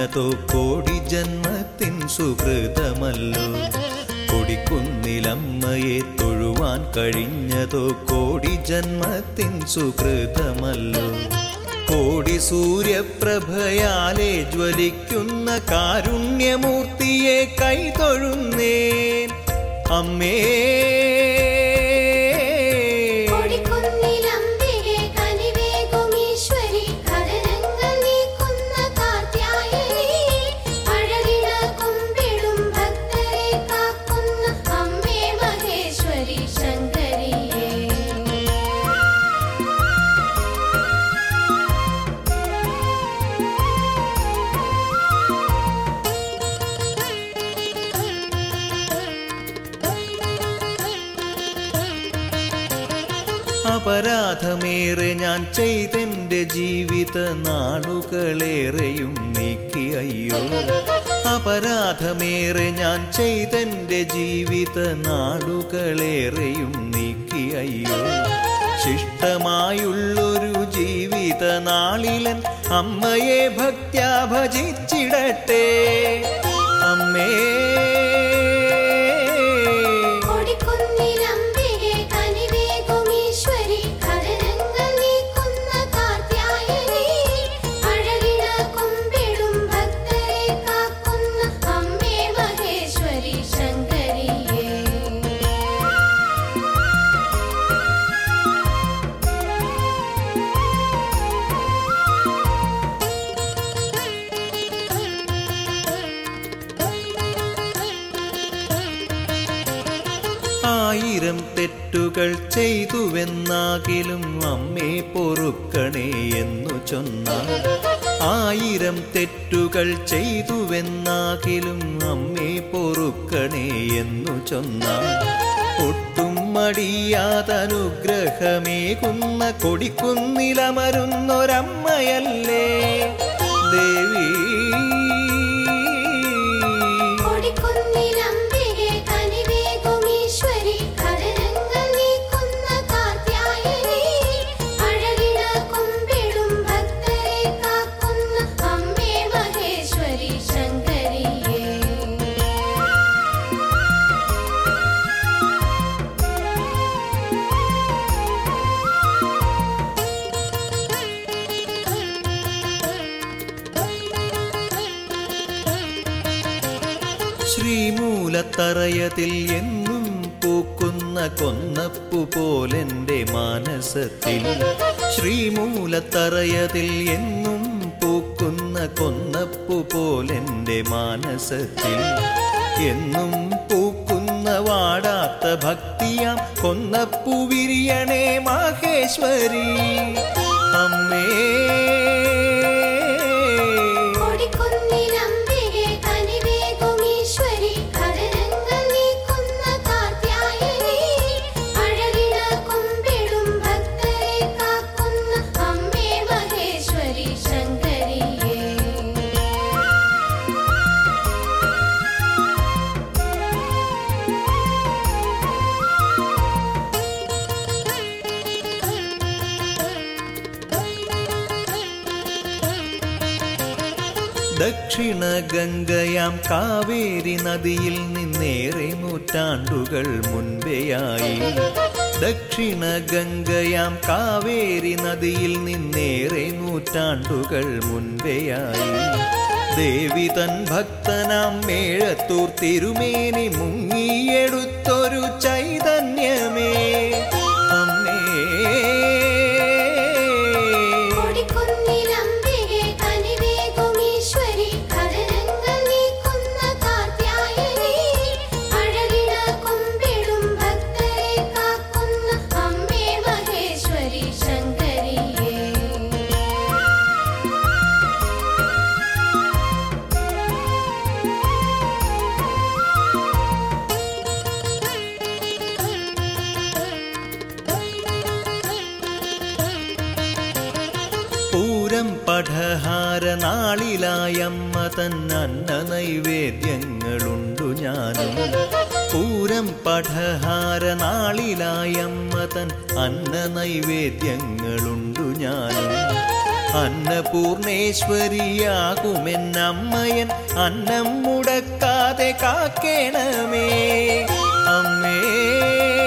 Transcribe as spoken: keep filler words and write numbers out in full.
കഴിഞ്ഞതോ കോടി ജന്മത്തിൻ സുഹൃതമല്ലോ. കൊടിക്കുന്നിലമ്മയെ തൊഴുവാൻ കഴിഞ്ഞതോ കോടി ജന്മത്തിൻ സുഹൃതമല്ലോ. കോടി സൂര്യപ്രഭയാലെ ജ്വലിക്കുന്ന കാരുണ്യമൂർത്തിയെ കൈതൊഴുന്നേൻ അമ്മേ. അപരാധമേറെ ഞാൻ ചെയ്തെന്റെ ജീവിത നാളുകളേറെയും നീക്കി അയ്യോ. അപരാധമേറെ ഞാൻ ചെയ്തെന്റെ ജീവിത നാളുകളേറെയും നീക്കി അയ്യോ. ശിഷ്ടമായുള്ളൊരു ജീവിത നാളിലൻ അമ്മയെ ഭക്ത്യാ ഭജിച്ചിടട്ടെ അമ്മേ. ആയിരം തെറ്റുകൾ ചെയ്തുവെന്നാകിലും അമ്മേ പൊറുക്കണേ എന്നു ചൊന്നാൽ. ആയിരം തെറ്റുകൾ ചെയ്തുവെന്നാകിലും അമ്മേ പൊറുക്കണേ എന്നു ചൊന്നാൽ. ഒട്ടും മടിയാതനുഗ്രഹമേകുന്ന കൊടിക്കുന്നിലമരുന്നൊരമ്മയല്ലേ ദേവി. ശ്രീമൂലത്തറയതിൽ എന്നും പൂക്കുന്ന കൊന്നപ്പു പോലെന്റെ മാനസത്തിൽ. ശ്രീമൂലത്തറയതിൽ എന്നും പൂക്കുന്ന കൊന്നപ്പു പോലെന്റെ മാനസത്തിൽ. എന്നും പൂക്കുന്ന വാടാത്ത ഭക്തിയാം കൊന്നപ്പു വിരിയണേ മാഹേശ്വരി അമ്മേ. ദക്ഷിണ ഗംഗയാം കാവേരി നദിയിൽ നിന്നേറെ നൂറ്റാണ്ടുകൾ മുൻപെയായി. ദക്ഷിണ ഗംഗയാം കാവേരി നദിയിൽ നിന്നേറെ നൂറ്റാണ്ടുകൾ മുൻപെയായി. ദേവി തൻ ഭക്തനാം മേഴത്തൂർ തിരുമേനി മുങ്ങിയെടുത്തൊരു ചൈതന്യമേ അമ്മേ. പഠഹാര നാളിലായമ്മ തൻ അന്ന നൈവേദ്യങ്ങളുണ്ടു ഞാനും. പൂരം പഠഹാര നാളിലായമ്മ തൻ അന്ന നൈവേദ്യങ്ങളുണ്ടു ഞാനും. അന്നപൂർണേശ്വരിയാകുമെന്നമ്മയൻ അന്നം മുടക്കാതെ കാക്കേണമേ അമ്മേ.